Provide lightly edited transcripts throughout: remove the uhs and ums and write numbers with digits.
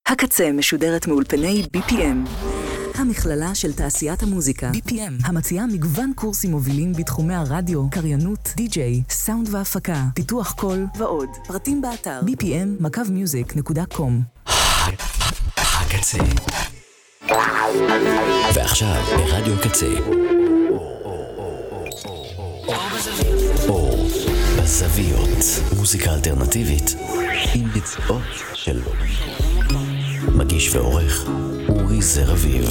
הקצה משודרת מאולפני BPM, המכללה של תעשיית המוזיקה. BPM, המציעה מגוון קורסים מובילים בתחומי הרדיו, קריינות, די-ג'יי, סאונד והפקה, פיתוח קול ועוד. פרטים באתר bpm.music.com. הקצה. ועכשיו ברדיו הקצה. אור בזוויות, מוזיקה אלטרנטיבית עם ביצועות של מגיש ועורך אורי זרביב.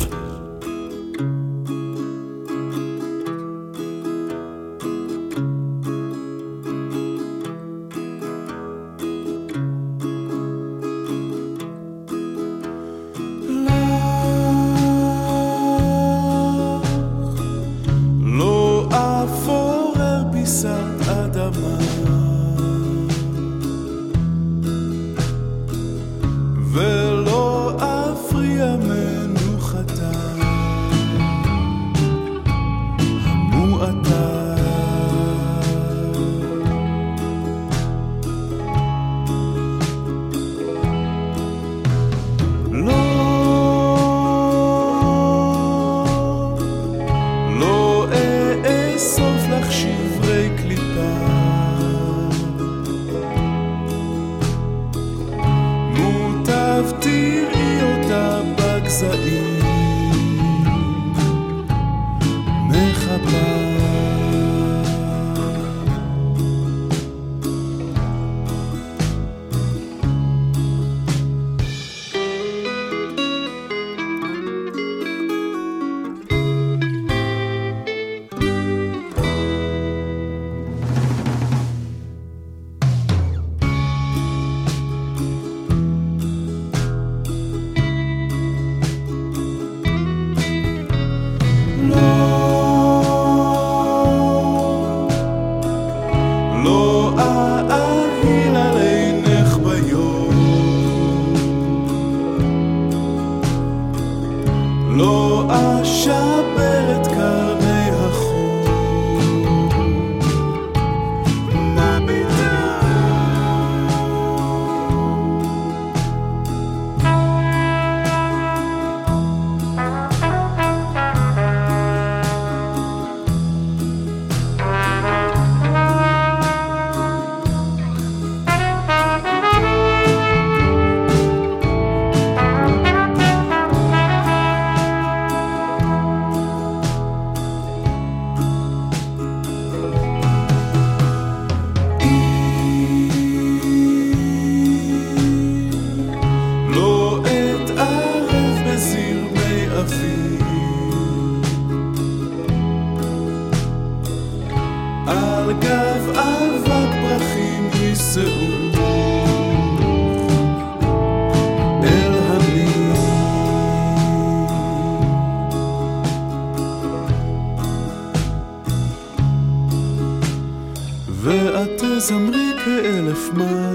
זמרי כאלף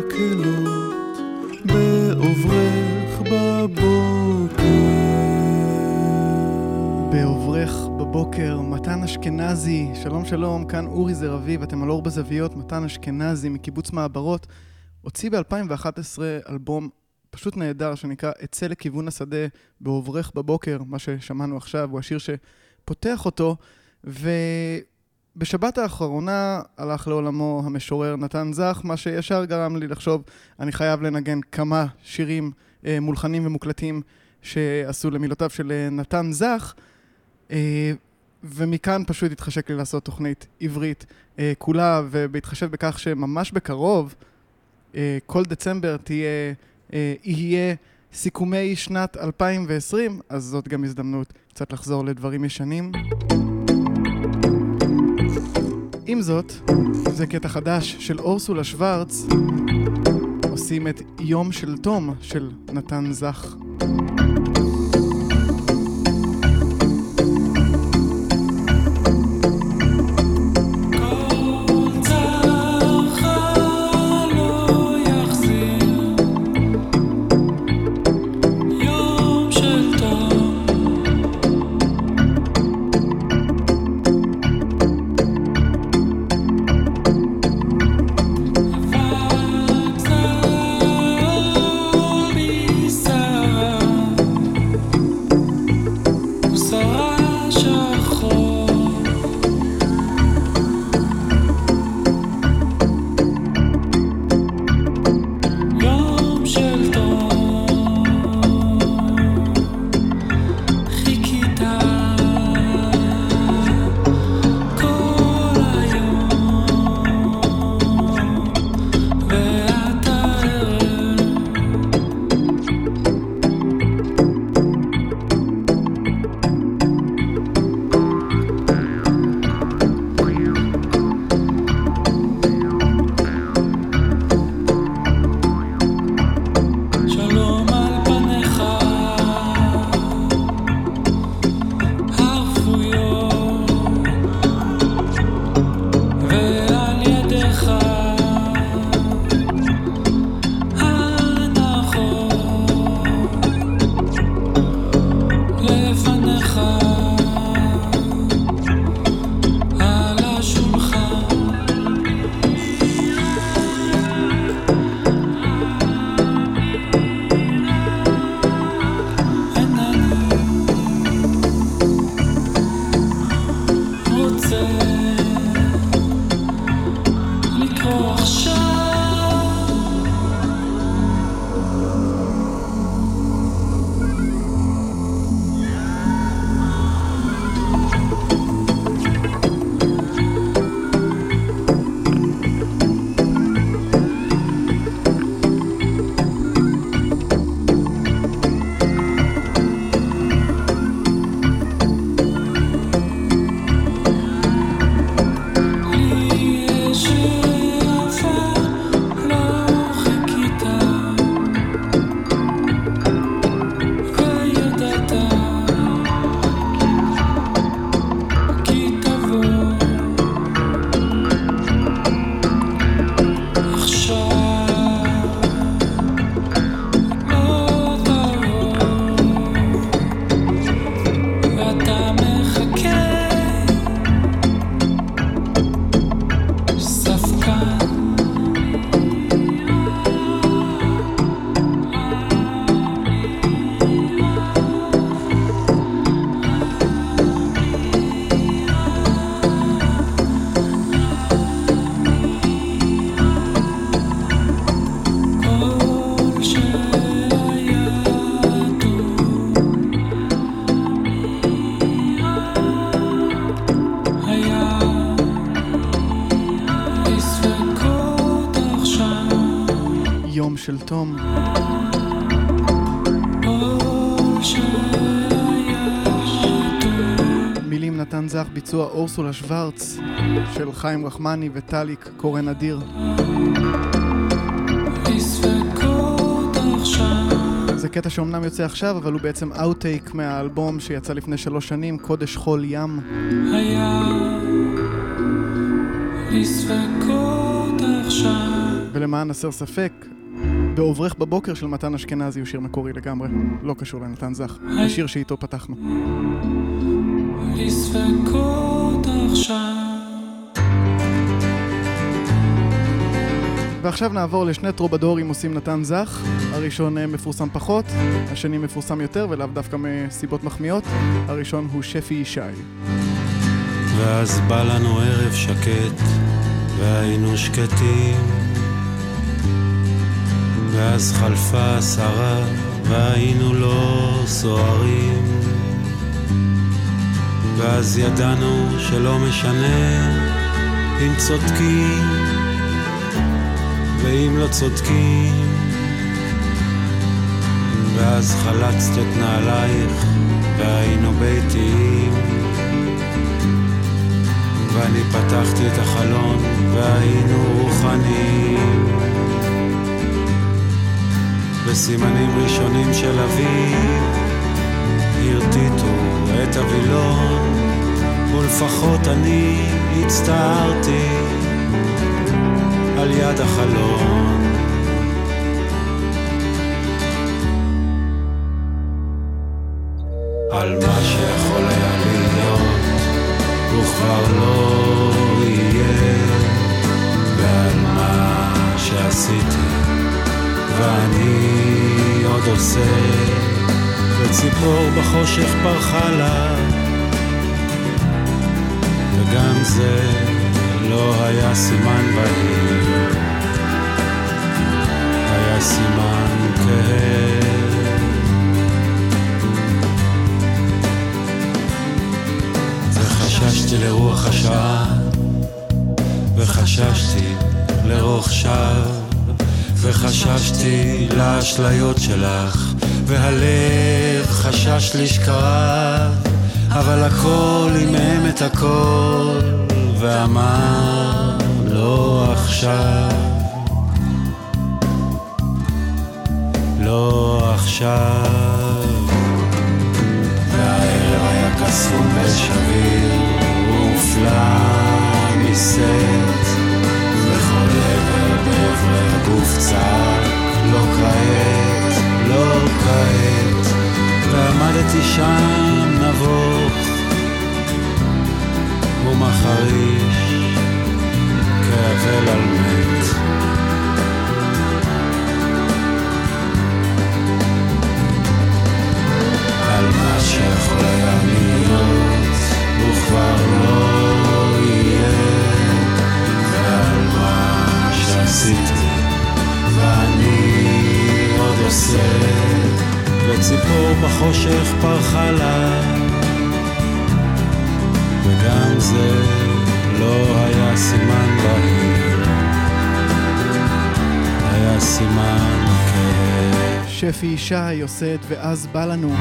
מקהלות בעוברך בבוקר. בעוברך בבוקר, מתן אשכנזי. שלום שלום, כאן אורי זרביב, אתם על אור בזוויות. מתן אשכנזי מקיבוץ מעברות הוציא ב-2011 אלבום פשוט נהדר שנקרא אצא לכיוון השדה בעוברך בבוקר. מה ששמענו עכשיו הוא השיר שפותח אותו, בשבת האחרונה הלך לעולמו המשורר נתן זך, מה שישר גרם לי לחשוב, אני חייב לנגן כמה שירים מולחנים ומוקלטים שעשו למילותיו של נתן זך, ומכאן פשוט התחשק לי לעשות תוכנית עברית כולה, ובהתחשב בכך שממש בקרוב, כל דצמבר יהיה סיכומי שנת 2020, אז זאת גם הזדמנות קצת לחזור לדברים ישנים. עם זאת, זה קטע חדש של אורסולה שוורץ, עושים את יום של תום של נתן זך. Side של תום. מילים נתן זך, ביצוע אורסולה שוורץ, של חיים רחמני וטליק קורן אדיר. זה קטע שאומנם יוצא עכשיו, אבל הוא בעצם אאוטטייק מהאלבום שיצא לפני 3 שנים, קודש חול ים. ולמען הסר ספק, בעוברך בבוקר של מתן אשכנזי הוא שיר מקורי לגמרי, לא קשור לנתן זך, השיר שאיתו פתחנו. ועכשיו נעבור לשני טרובדורים עושים נתן זך. הראשון מפורסם פחות, השני מפורסם יותר ולאו דווקא מסיבות מחמיאות. הראשון הוא שפי ישי. ואז בא לנו ערב שקט והיינו שקטים, ואז חלפה שרה והיינו לא סוערים, ואז ידענו שלא משנה אם צודקים ואם לא צודקים, ואז חלצת את נעלייך והיינו ביתיים, ואני פתחתי את החלון והיינו רוחניים, וסימנים ראשונים של אביב הרטיטו את הווילון, ולפחות אני הצטערתי על יד החלון. על מה שיכול היה להיות וכבר לא יהיה, ועל מה שעשיתי ואני עוד עושה, וציפור בחושך פרחה לה, וגם זה לא היה סימן בהיר, היה סימן כהה. וחששתי לרוח השעה, וחששתי לרוח שווא, וחששתי לאשליות שלך, והלב חשש לשכרה, אבל הכל אימם את הכל ואמר לא עכשיו, לא עכשיו. והערב היה קסום ושביר ומופלא מסט, וכל עבר בעברי הגוף צעק לא כעת, לא כעת. ועמדתי שם נבוך ומחריש כאבל על מת, על מה שיכול היה להיות וכבר לא יהיה, ועל מה שעשיתי ואני עוד עושה, וציפור בחושך פרחה לה, וגם זה לא היה סימן בהיר, היה סימן כהה. שפי ישי עושה את ואז בא לנו.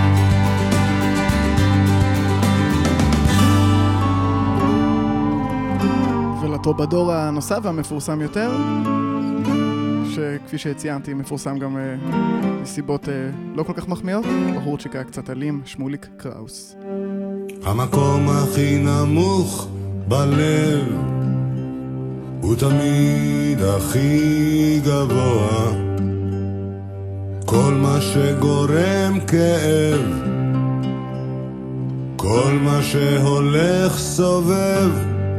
ולטרובדור הנוסף והמפורסם יותר, שכפי שציינתי מפורסם גם מסיבות לא כל כך מחמיאות, בחורצ'יק היה קצת אלים, שמוליק קראוס. המקום הכי נמוך בלב הוא תמיד הכי גבוה, כל מה שגורם כאב, כל מה שהולך סובב,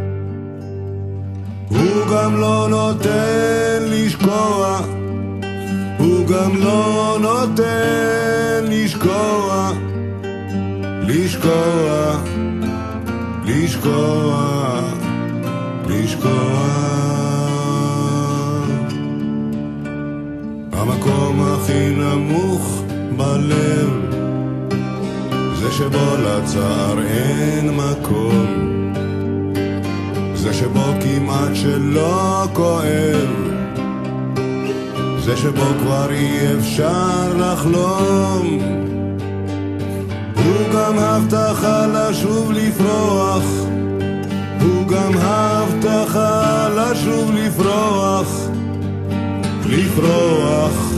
הוא גם לא נותן לשקוע, הוא גם לא נותן לשקוע, לשקוע, לשקוע, לשקוע. המקום הכי נמוך בלב זה שבו לצער אין מקום, זה שבו כמעט שלא כואב, זה שבו כבר אי אפשר לחלום. הוא גם הבטחה לשוב לפרוח, הוא גם הבטחה לשוב לפרוח, לפרוח,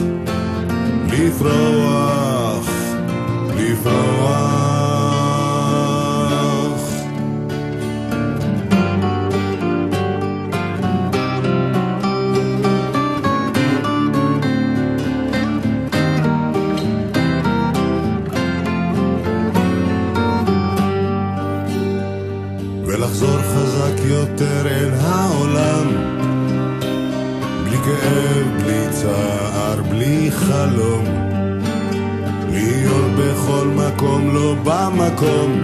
לפרוח, לפרוח. ולחזור חזק יותר אל העולם, בלי כאב, בלי צער, בלי חלום, להיות בכל מקום לא במקום,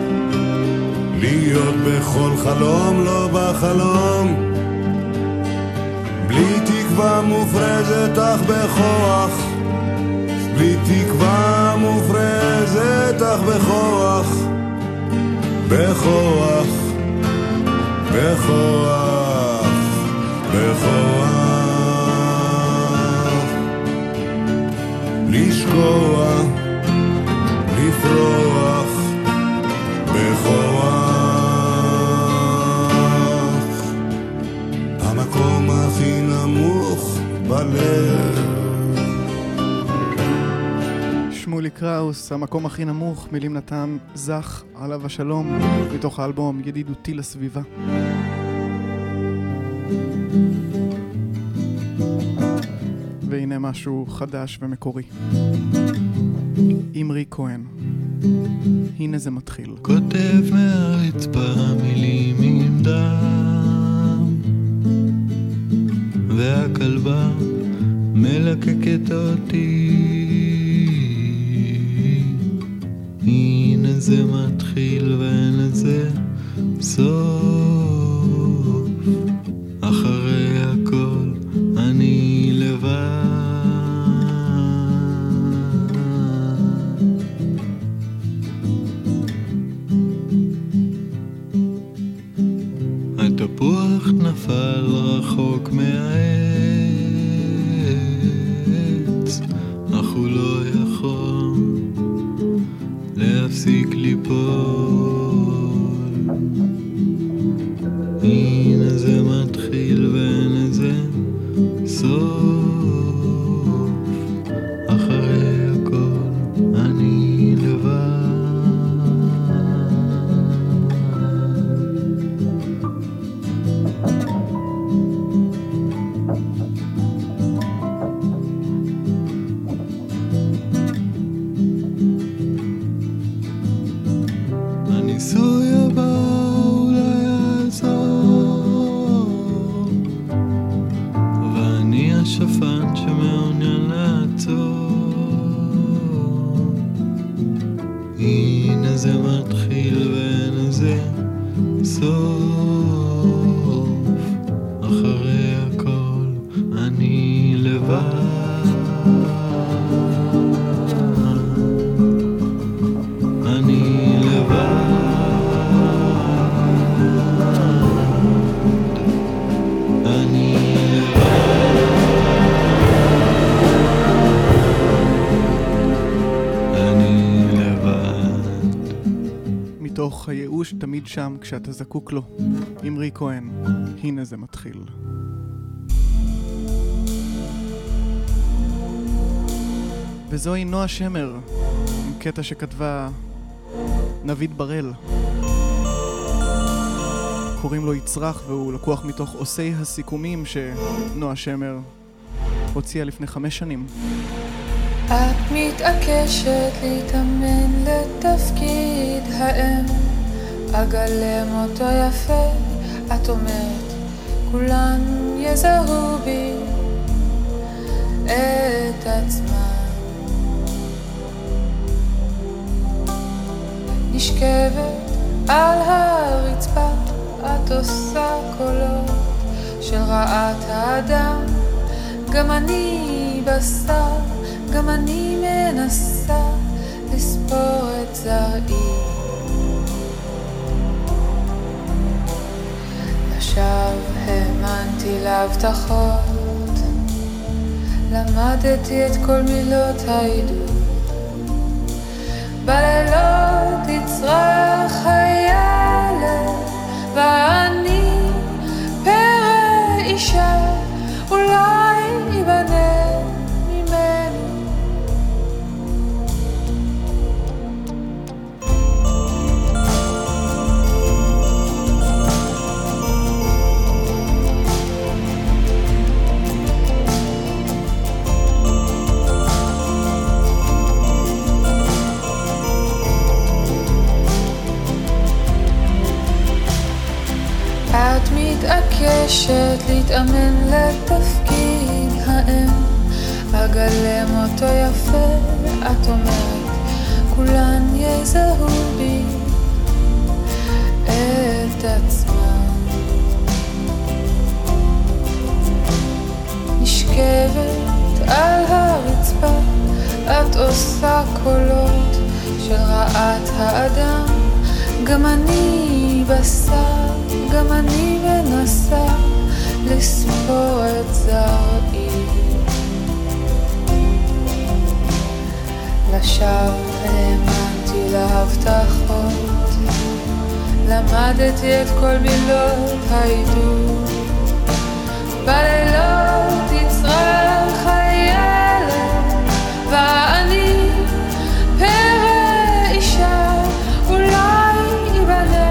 להיות בכל חלום לא בחלום, בלי תקווה מופרזת אך בכוח, בלי תקווה מופרזת אך בכוח, בכוח, בכוח, בכוח, לשקוע, לפרוח, בכוח, המקום הכי נמוך בלב. שמולי קראוס, המקום הכי נמוך, מילים נתן זך, עליו השלום, מתוך האלבום ידידותי לסביבה. והנה משהו חדש ומקורי. אמרי כהן, הנה זה מתחיל. כותב מהרצפה מילים עם דם, והכלבה מלקקת אותי. הנה זה מתחיל ואין לזה סוף, אחרי הכל אני לבד. התפוח נפל רחוק מהעץ, אך הוא לא יכול להפסיק ליפול. הנה זה מתחיל ואין לזה סוף, אחרי הכל אני לבד. הניסוי הבא אולי יעזור, ואני השפן שמעוניין לעצור. הנה זה מתחיל ואין לזה סוף, אחרי הכל אני לבד. אני מתוך הייאוש תמיד שם כשאתה זקוק לו. אמרי כהן, הנה זה מתחיל. וזוהי נועה שמר, עם קטע שכתבה נביד ברל. קוראים לו יצרח, והוא לקוח מתוך עושי הסיכומים שנועה שמר הוציאה לפני 5 שנים. את מתעקשת להתאמן לתפקיד האם, אגלם אותו יפה, את אומרת כולן יזהו בי את עצמם. נשכבת על הרצפה, את עושה קולות של רעת האדם, גם אני בשר, גם אני מנסה לספור את זרעי. לשווא האמנתי להבטחות, למדתי את כל מילות העידוד. בלילות תצרח הילד ואני פרא אישה, אולי ייבנה ממנו. את מתעקשת להתאמן לתפקיד האם, אגלם אותו יפה, את אומרת, כולן יזהו בי את עצמם. נשכבת על הרצפה, את עושה קולות של רעת האדם, גם אני בשר, גם אני מנסה לספור את זרעי. לשווא האמנתי להבטחות, למדתי את כל מילות העידוד. בלילות תצרח הילד ואני פרא אישה, אולי ייבנה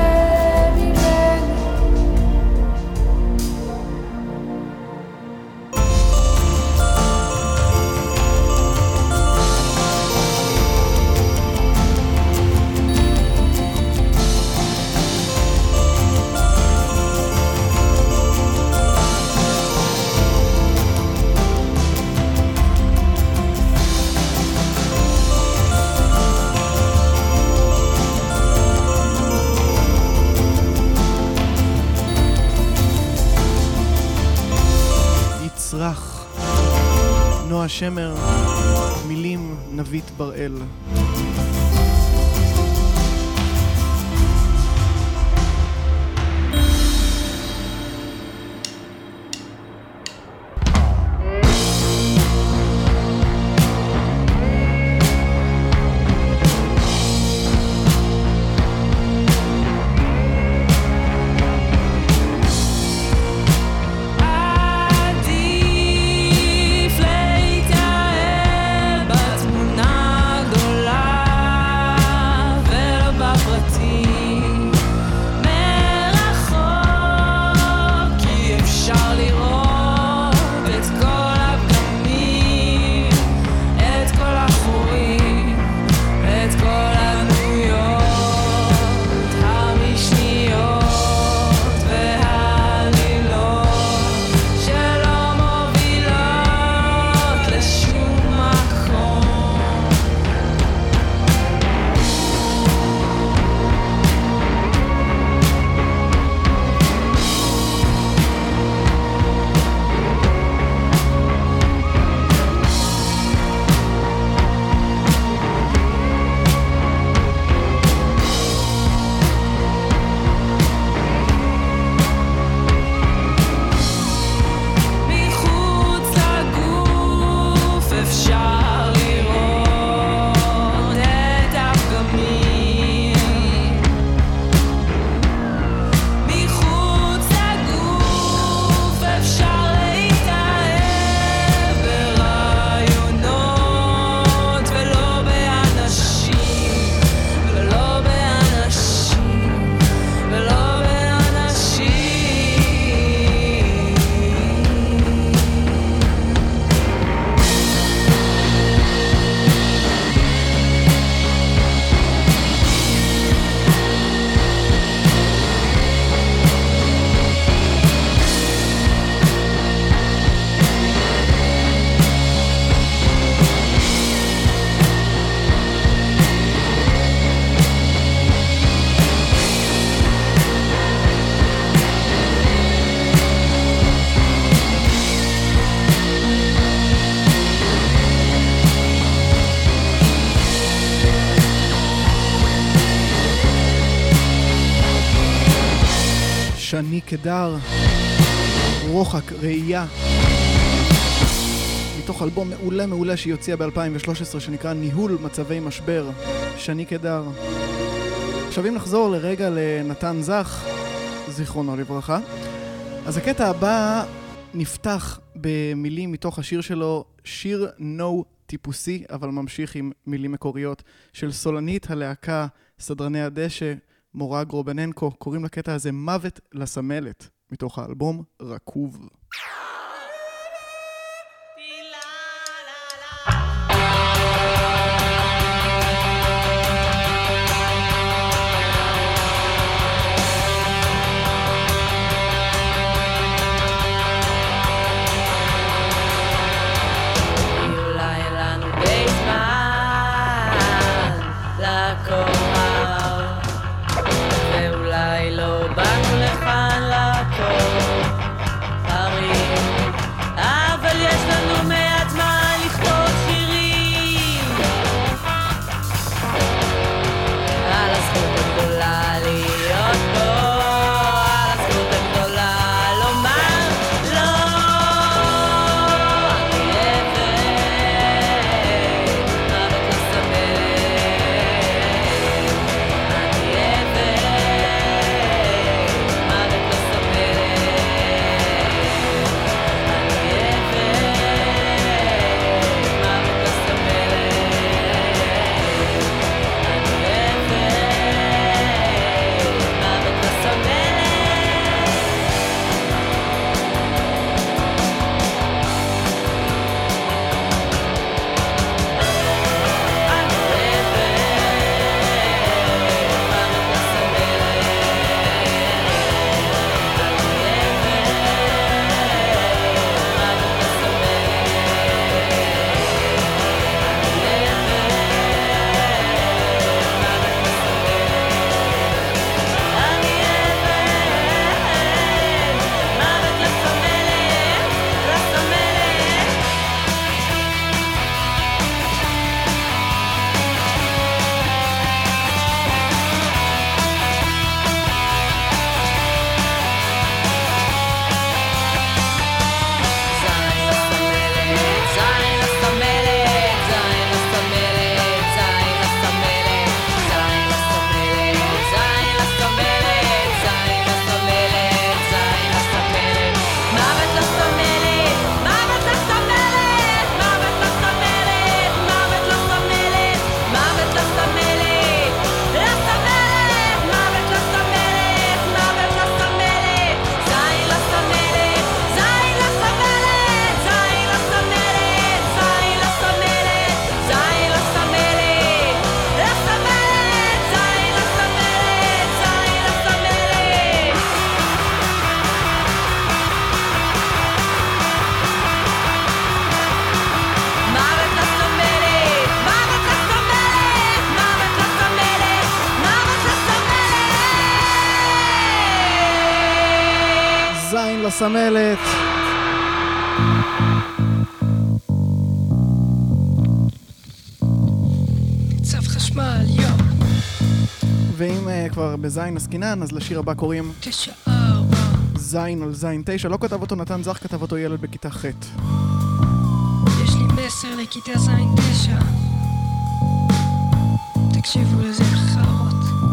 נועה שמר, מילים נבית בראל. שני קדר, רוחק ראייה, מתוך אלבום מעולה שהיא הוציאה ב-2013 שנקרא ניהול מצבי משבר, שני קדר. עכשיו אם נחזור לרגע לנתן זך, זיכרונו לברכה, אז הקטע הבא נפתח במילים מתוך השיר שלו, שיר נו טיפוסי, אבל ממשיך עם מילים מקוריות של סולנית הלהקה סדרני הדשא, מורה גרובננקו. קוראים לקטע הזה מוות לסמלת, מתוך האלבום רקוב. לסמלת. צו חשמל, יו. ואם כבר בזין עסקינן, אז לשיר הבא קוראים 9-4 זין על זין 9. לא כתב אותו נתן זך, כתב אותו ילד בכיתה ח'. יש לי מסר לכיתה זין 9. תקשיבו לזה חרות.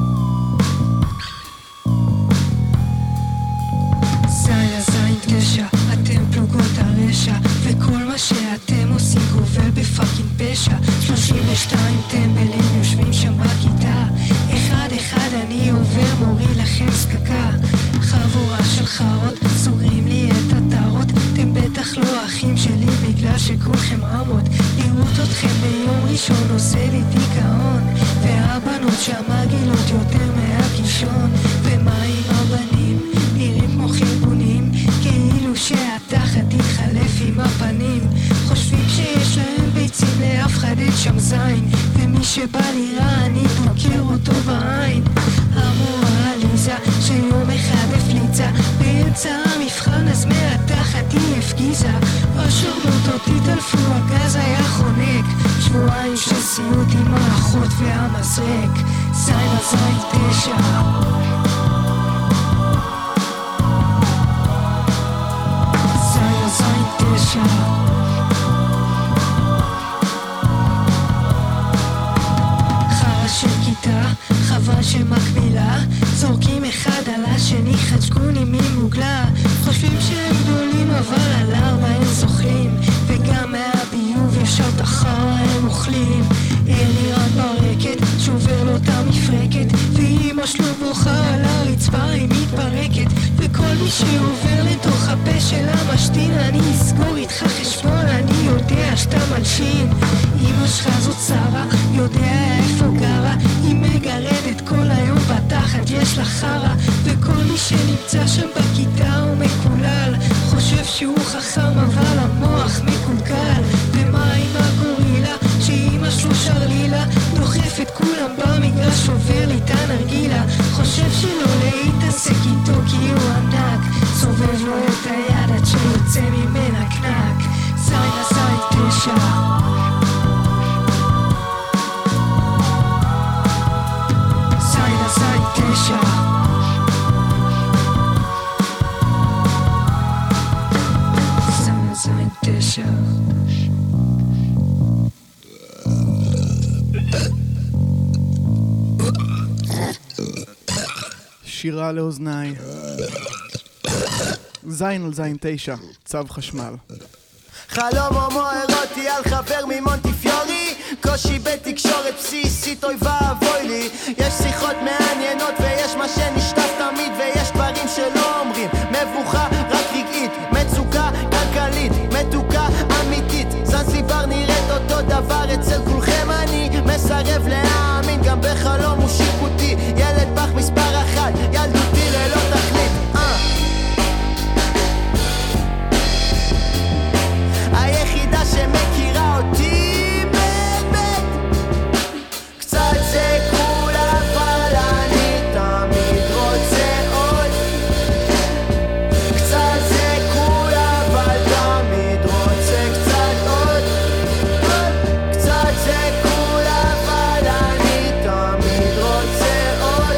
זין 9, אתם פלוגות הרשע, וכל מה שאתם עושים גובל בפאקינג פשע. 32 טמבלים יושבים שם בכיתה, אחד אני עובר מורי לכם סקקה. חבורה של חרות סוגרים לי את הטרות, אתם בטח לא אחים שלי בגלל שכולכם עמות. לראות אתכם ביום ראשון עושה לי דיכאון, והבנות שם מגילות יותר מהקישון. ומה עם הבנים? נראים כמו חלבונים, כאילו שהתחת תתחלף עם הפנים. חושבים שיש להם ביצים, לאף אחד אין שם זין, ומי שבא לי רע אני דוקר אותו בעין. אמורה ליזה שיום אחד הפליצה באמצע המבחן, אז מהתחת היא הפגיזה. השורנות אותי תלפו, הגז היה חונק, שבועיים של סיוט עם האחות והמזרק. זין על זין 9. זין על זין 9. פצצה, חבל שמקבילה, זורקים אחד על השני חצ'קונים ממוגלה, חושבים שהם גדולים אבל על ארבע הם זוכלים, וגם מהביוב ישר תחרה הם אוכלים. אלירן ברקת, שובר לו את המפרקת, ואמא שלו בוכה על הרצפה היא מתפרקת, וכל מי שעובר לתוך הפה של המשתין, אני אסגור איתך חשבון, אני יודע שאתה מלשין. אמא שלך זאת שרה, יודע איפה גרה, היא מגרדת כל היום בתחת, יש לה חרה, וכל מי שנמצא שם בכיתה הוא מקולל, חושב שהוא חכם אבל המוח מקולקל. ומה עם הגורילה שאמא שלו שרלילה, דוחף את כולם במגרש, שובר לי את הנרגילה, חושב שלא להתעסק איתו כי הוא ענק, סובב לו את היד עד שיוצא ממנה קנק. זין הזין 9 זין הזין 9 זין הזין 9 שירה לאוזניי. זין על זין 9, צו חשמל. חלום הומוארוטי על חבר ממונטיפיורי, קושי בתקשורת בסיסית, אוי ואבוי לי. יש שיחות מעניינות ויש מה שנשטף תמיד, ויש דברים שלא אומרים, מבוכה רק רגעית, מצוקה כלכלית, מתוקה אמיתית. זנזיבר נראית אותו דבר אצל כולכם, אני מסרב להאמין, גם בחלום הוא שיפוטי. ילד פח מספר 1, ילדותי ללא תכלית. היחידה שמכירה אותי באמת, קצת זה כול אבל אני תמיד רוצה עוד, קצת זה כול אבל תמיד רוצה קצת עוד, קצת זה כול אבל אני תמיד רוצה עוד,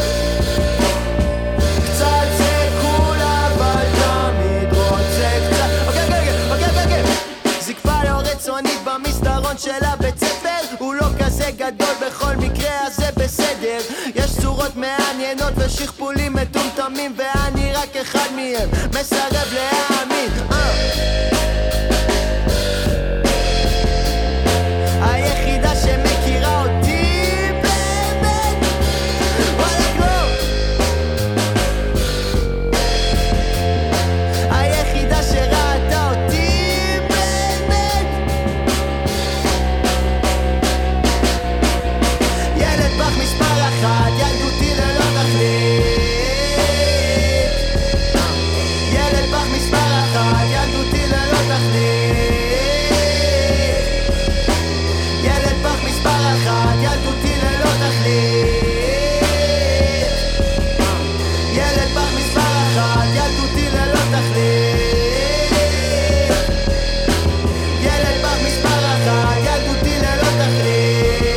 קצת זה כול אבל תמיד רוצה קצת. אוקיי, זקפה לא רצונית במסדרון של הבית ספר, הוא לא כזה גדול, בכל מקרה אז זה בסדר. יש צורות מעניינות ושכפולים מטומטמים, ואני רק אחד מהם, מסרב להאמין. היחידה שמכירה אותי באמת, וואלק לא. היחידה שראתה אותי מספר 1, ילדותי ללא תכלית. ילד פח מספר 1, ילדותי ללא תכלית. ילד פח מספר 1, ילדותי ללא תכלית. ילד פח מספר 1, ילדותי ללא תכלית. ילד פח מספר 1, ילדותי ללא תכלית.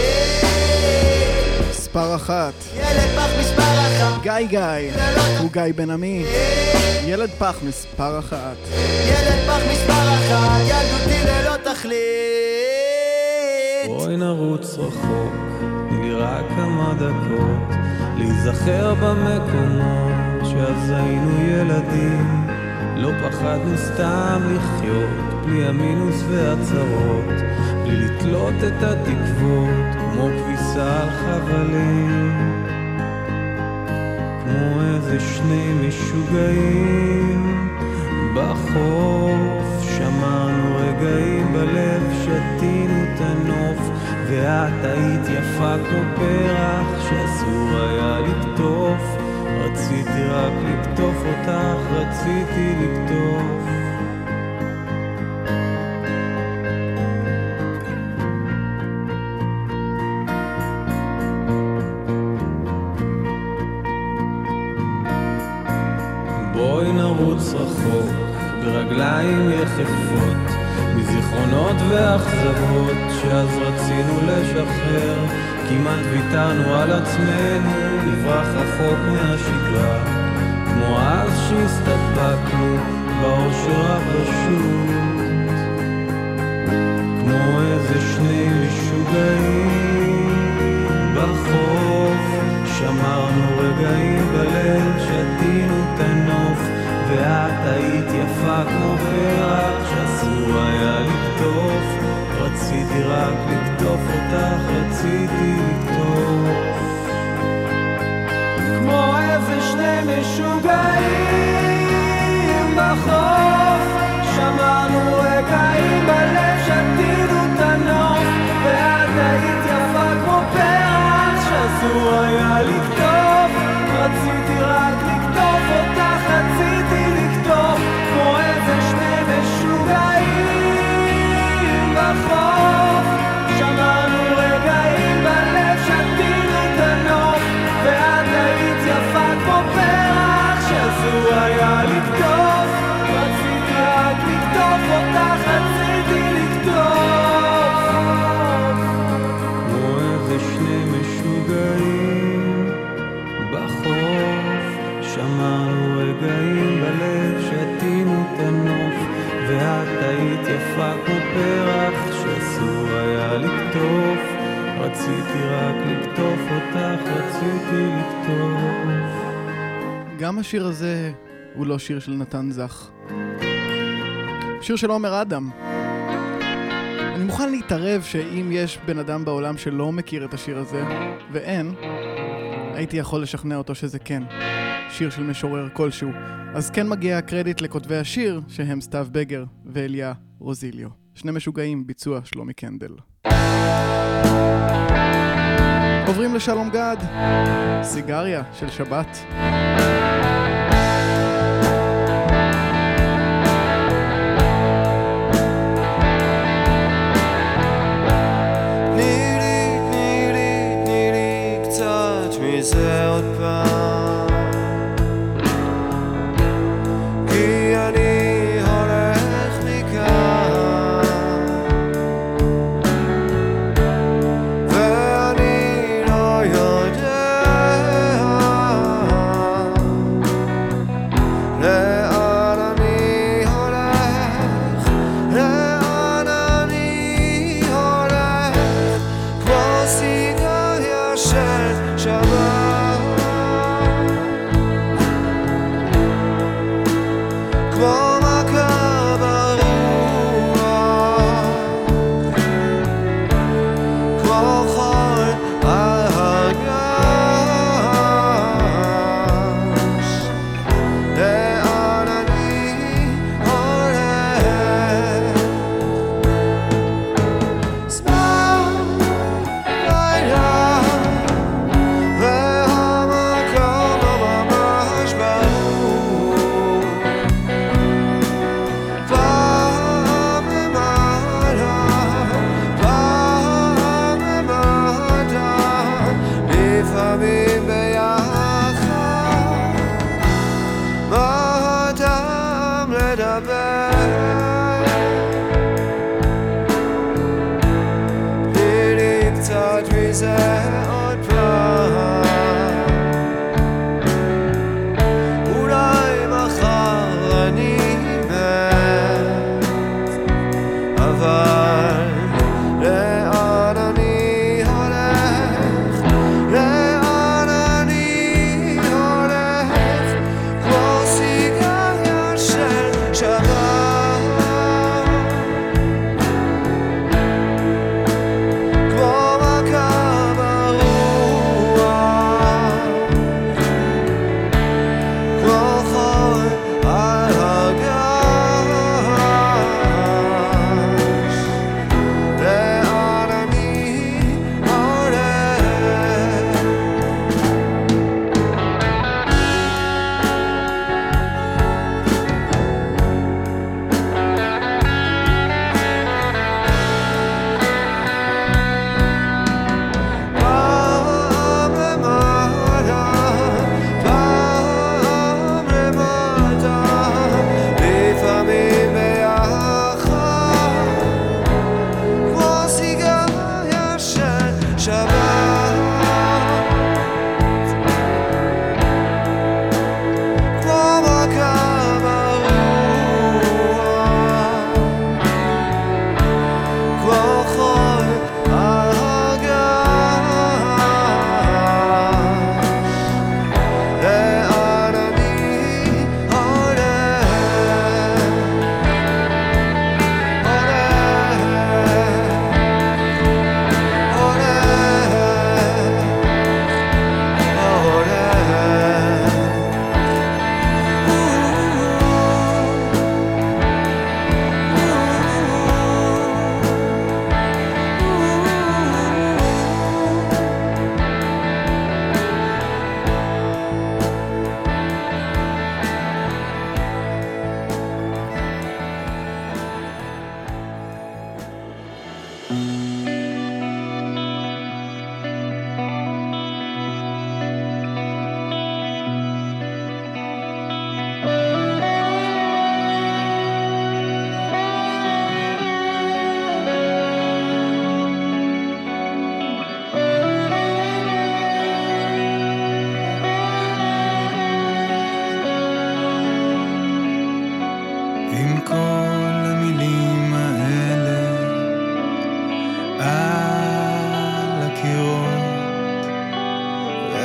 מספר 1, ילד פח מספר 1, גיא, הוא גיא בן עמי. ילד פח מספר 1, ילד פח מספר 1, ילדותי ללא תכלית. בואי נרוץ רחוק, תני לי רק כמה דקות, להיזכר במקומות שאז היינו ילדים, לא פחדנו סתם לחיות, בלי המינוס והצרות, בלי לתלות את התקוות, כמו כביסה על חבלים, כמו איזה שני משוגעים בחוף. שמענו רגעים בלב, שתינו את הנוף, ואת היית יפה כמו פרח שאסור היה לקטוף. רציתי רק לקטוף אותך, רציתי לקטוף. בואי נרוץ רחוק ברגליים יחפות, מזיכרונות ואכזבות שאז רצינו לשחרר. כמעט ויתרנו על עצמנו, נברח רחוק מהשגרה, כמו אז שהסתפקנו באושר הפשוט, כמו איזה שני משוגעים בחוף. שמענו רגעים בלב, שתינו את הנוף, ואת היית יפה כמו פרח שאסור היה לקטוף. רציתי רק לקטוף אותך, רציתי לקטוף. כמו איזה שני משוגעים בחוף, שמענו רגעים בלב, שתינו את הנוף, ואת היית יפה כמו פרח שאסור היה לקטוף. רציתי רק לקטוף אותך, רציתי לקטוף. כמו איזה שני משוגעים בחוף, שמענו רגעים בלב, שתינו את הנוף, ואת היית יפה כמו פרח שאסור היה לקטוף. רציתי רק לקטוף אותך, רציתי לקטוף. כמו איזה שני משוגעים בחוף, שמענו רגעים בלב, שתינו את הנוף, ואת היית יפה כמו פרח שאסור היה לקטוף. רציתי רק לקטוף אותך, רציתי לקטוף. גם השיר הזה הוא לא שיר של נתן זך, שיר של עומר אדם. אני מוכן להתערב שאם יש בן אדם בעולם שלא מכיר את השיר הזה, ואין, הייתי יכול לשכנע אותו שזה כן שיר של משורר כלשהו. אז כן מגיע הקרדיט לכותבי השיר, שהם סתיו בגר ואליה רוזיליו. שני משוגעים, ביצוע שלומי קנדל. עוברים לשלום גד, סיגריה של שבת. תני לי קצת מזה עוד פעם, כי אני הולך מכאן, ואני לא יודע לאן אני הולך, לאן אני הולך, כמו סיגריה של שבת, כמו מכה ברוח, כמו חול על הרגש, לאן אני הולך. זמן לילה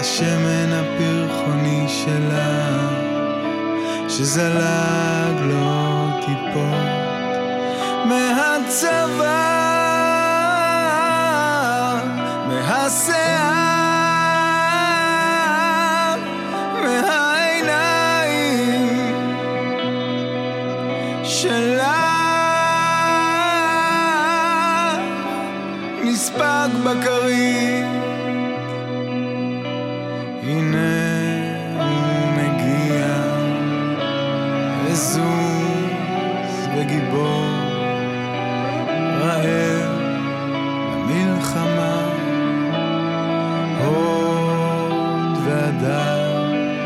השמן הפרחוני שלה שזלג לו טיפות מהצבא מהשיער מהעיניים שלה נספק בקרית הנה הוא מגיע עזוז וגיבור רעב למלחמה הוד והדר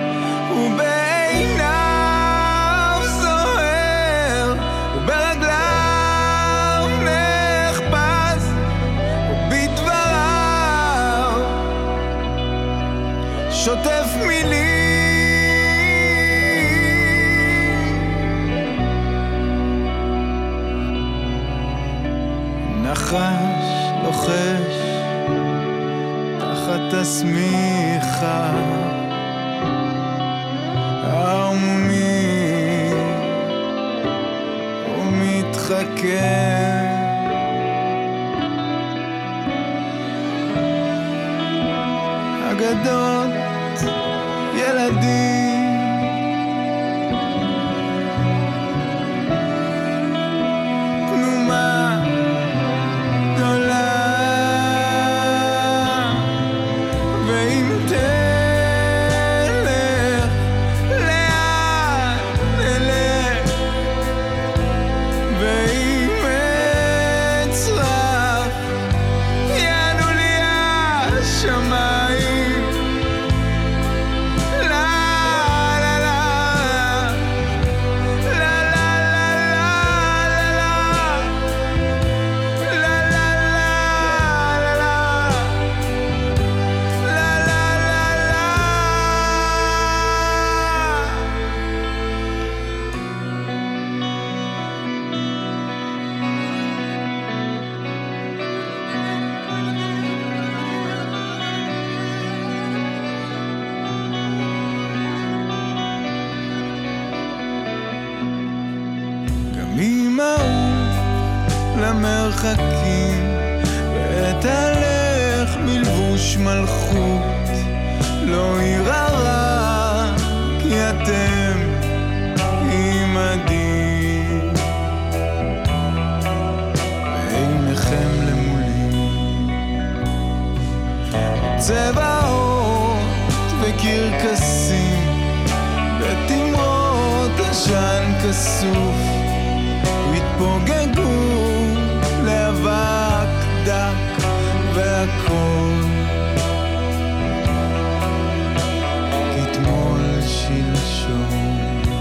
ובעיניו זוהר וברגליו נחפש ובדבריו שוטף מילים נחש לוחש תחת השמיכה העמומי ומתחכם אגדות ילדים תנומה גדולה ואם תלך לאן נלך ואם אצרח יענו לי השמיים למרחקים ותלך מלבוש מלכות לא יראה רע כי אתם עימדי ועיניכם למולי צבעות וקרקסים ותמרות עשן כסוף התפוגגו לאבק דק והכל כתמול שלשום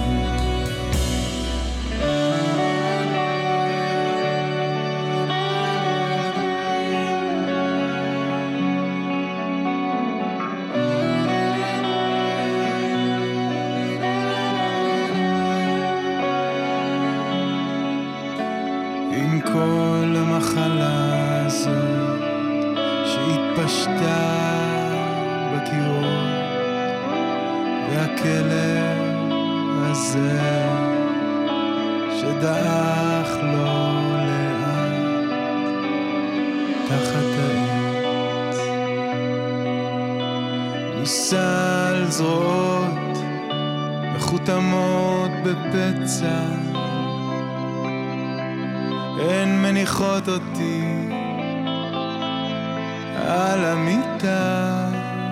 עם כל המחלה הזאת שהתפשטה בקירות והכלב הזה שדעך לו לאט תחת העץ ניסה על זרועות מחותמות בפצע הן מניחות אותי על המיטה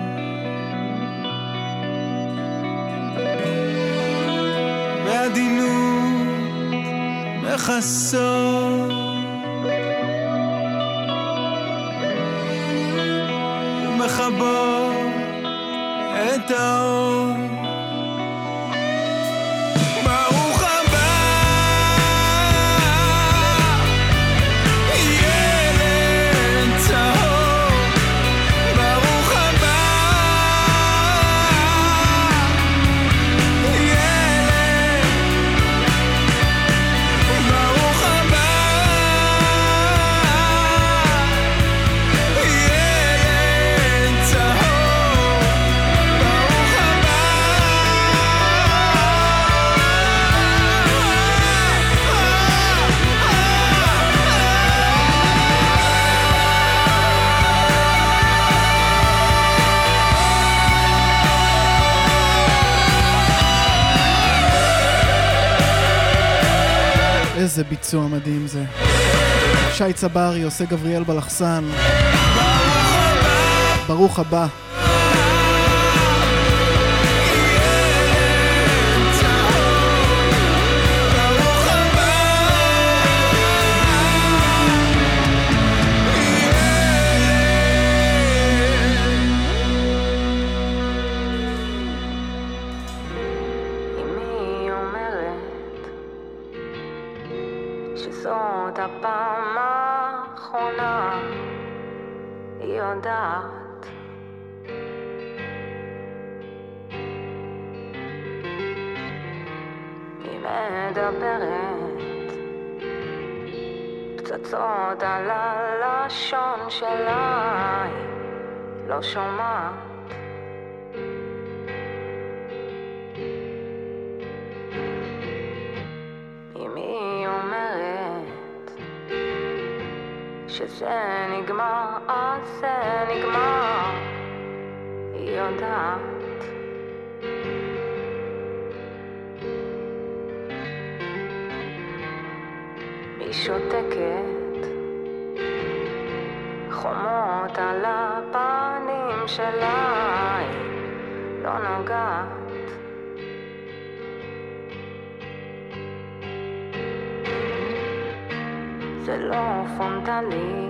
בעדינות מכסות ומכבות את האור ביצוע מדהים זה. שי צברי, עושה גבריאל בלחסן. ברוך הבא. זאת הפעם האחרונה, היא יודעת. היא מדברת פצצות על הלשון שלה, היא לא שומעת. שזה נגמר, אז זה נגמר, היא יודעת. היא שותקת, חומות על הפנים שלה, היא לא נוגעת. זה לא פונטלי,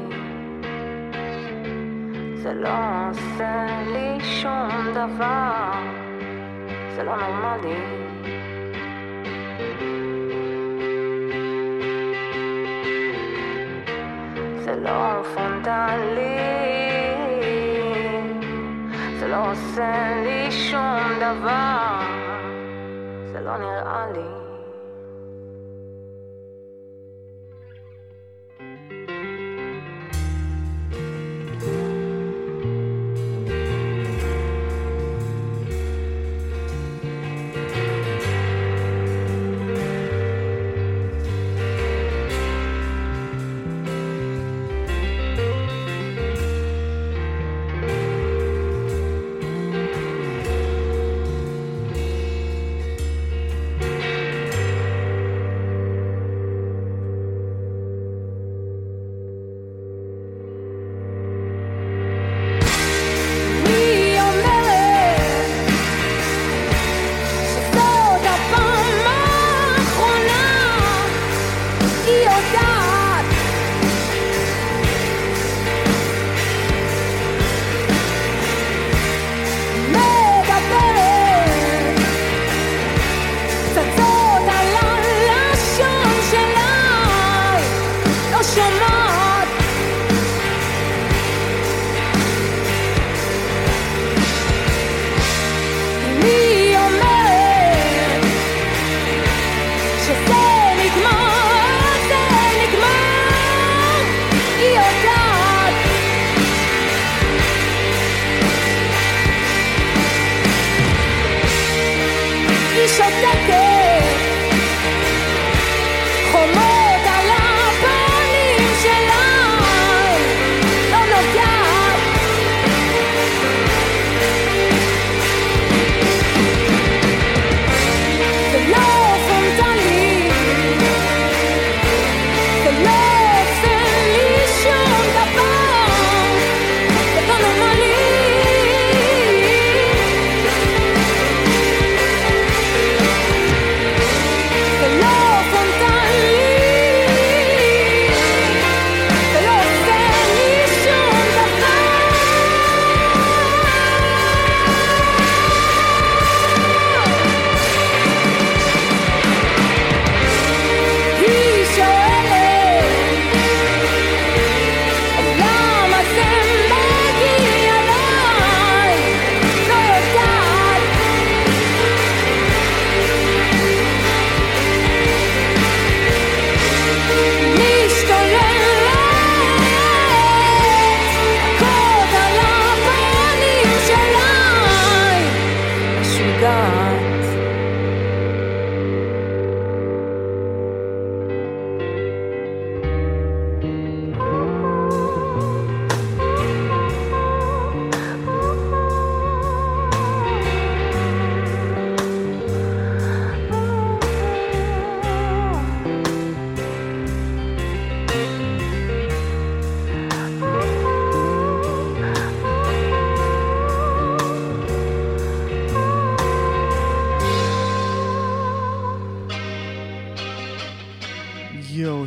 זה לא עושה לי שום דבר, זה לא נורמלי. זה לא פונטלי, זה לא עושה לי שום דבר, זה לא נראה לי.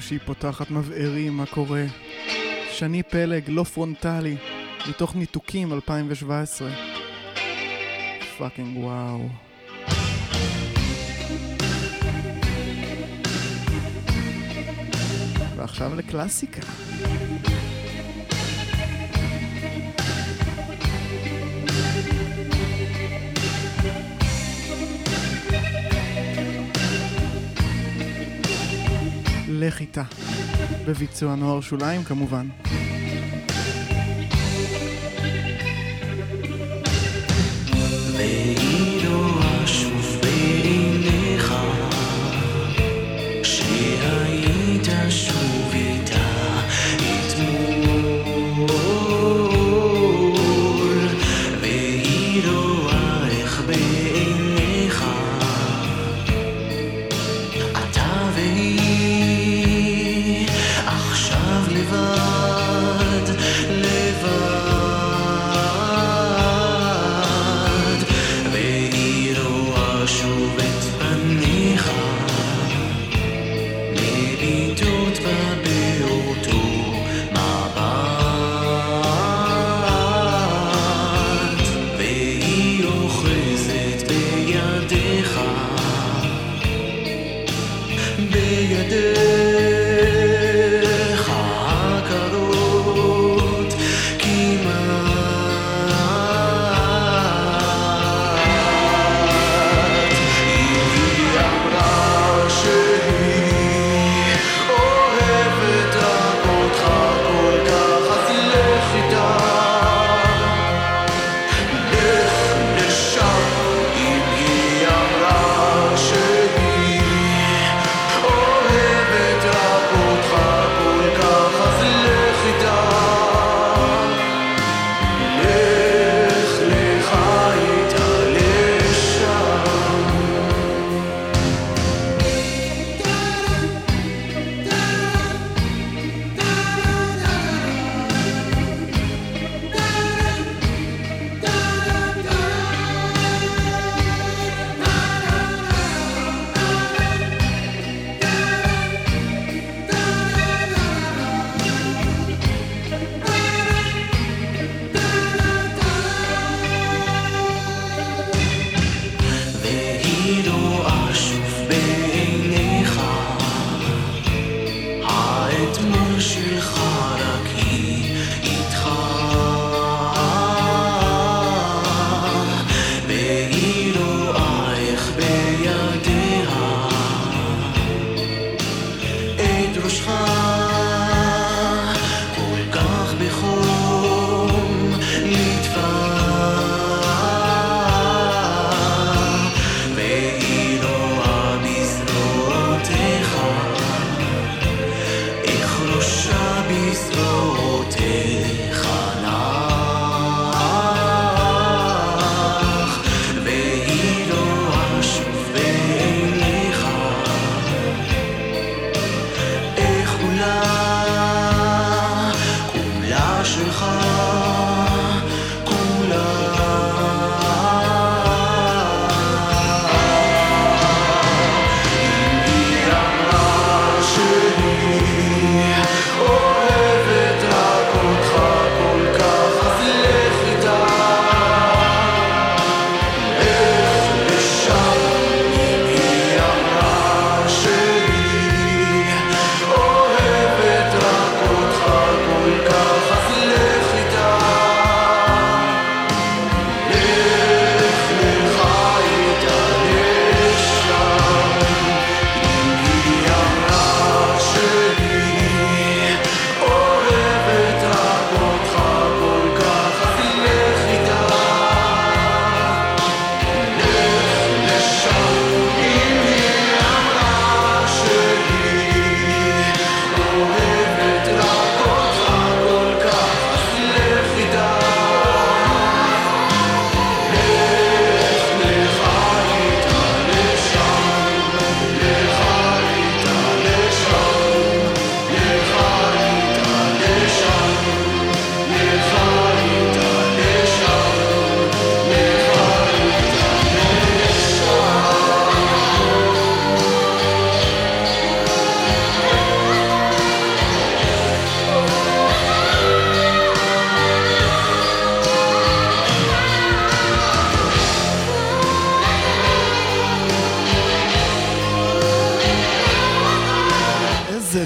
שהיא פותחת מבארי, מה קורה? שני פלג, לא פרונטלי, מתוך ניתוקים 2017. פאקינג וואו. ועכשיו לקלאסיקה. לך איתה, בביצוע נוער שוליים כמובן. ואילו אשוף בעיניך שהיית שוב איתה אתמול, ואילו איך בעיניך אתה והיא עכשיו לבד.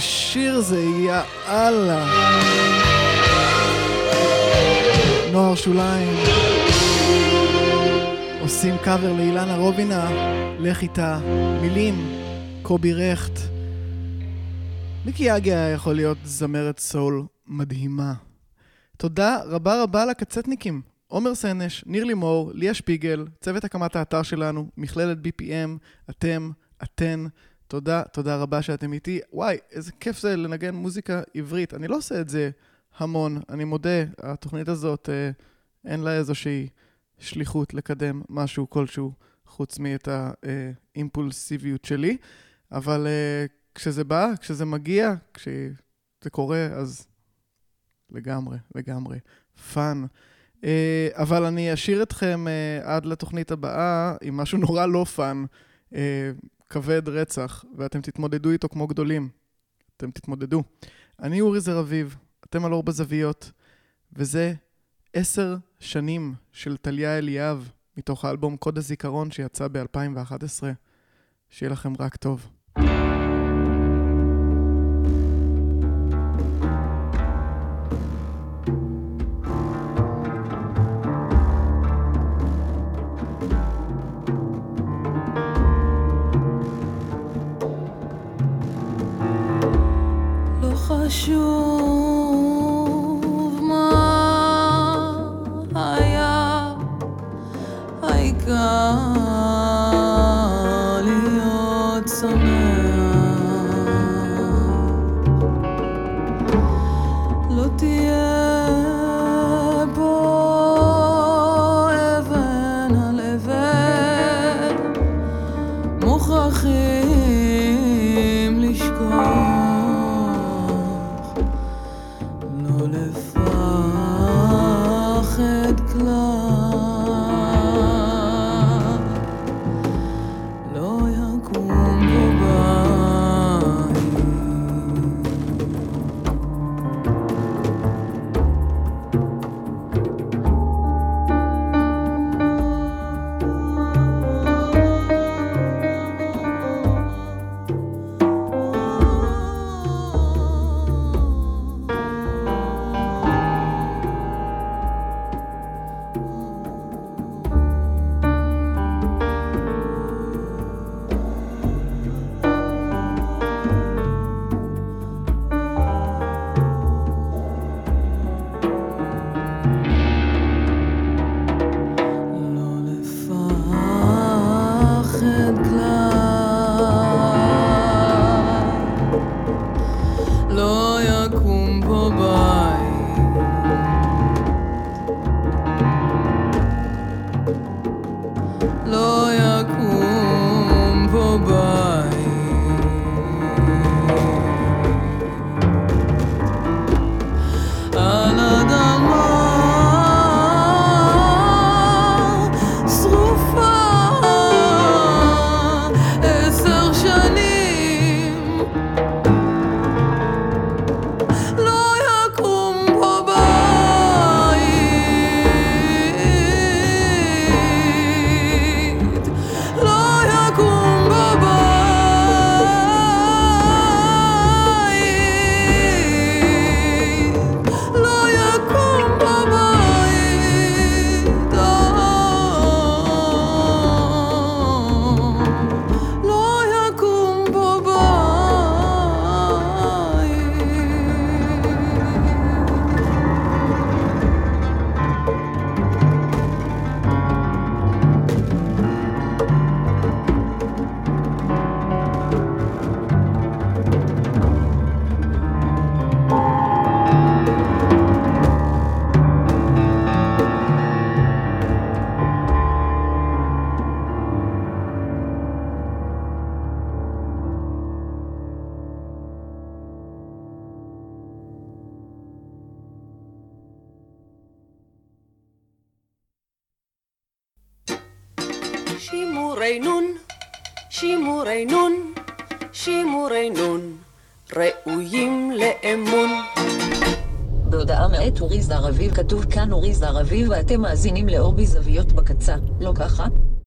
השיר זה יא אללה. נוער שוליים עושים קאבר לאילנה רובינה, לך איתה, מילים קובי רכט. מיקי אגיה יכול להיות זמרת סול מדהימה. תודה רבה רבה לקצטניקים, עומר סנש, ניר לימור, ליה שפיגל, צוות הקמת האתר שלנו, מכללת BPM, אתן, תודה רבה שאתם איתי. וואי, איזה כיף זה לנגן מוזיקה עברית. אני לא עושה את זה המון, אני מודה, התוכנית הזאת אין לה איזושהי שליחות לקדם משהו כלשהו חוץ מאת האימפולסיביות שלי, אבל כשזה בא, כשזה מגיע, כשזה קורה, אז לגמרי פאן. אבל אני אשאיר אתכם עד לתוכנית הבאה עם משהו נורא לא פאן, כבד רצח, ואתם תתמודדו איתו כמו גדולים. אתם תתמודדו. אני אורי זר אביב, אתם על אור בזוויות, וזה 10 שנים של טליה אליאב, מתוך האלבום קוד הזיכרון שיצא ב-2011. שיהיה לכם רק טוב. חשוב מה היה, העיקר להיות שמח. לא תהיה בו אבן על אבן, מוכרחים לשכוח. שימורי נון, ראויים לאמון. בהודעה מאת אורי זר אביב כתוב כאן אורי זר אביב ואתם מאזינים לאור בזוויות בקצה, לא ככה?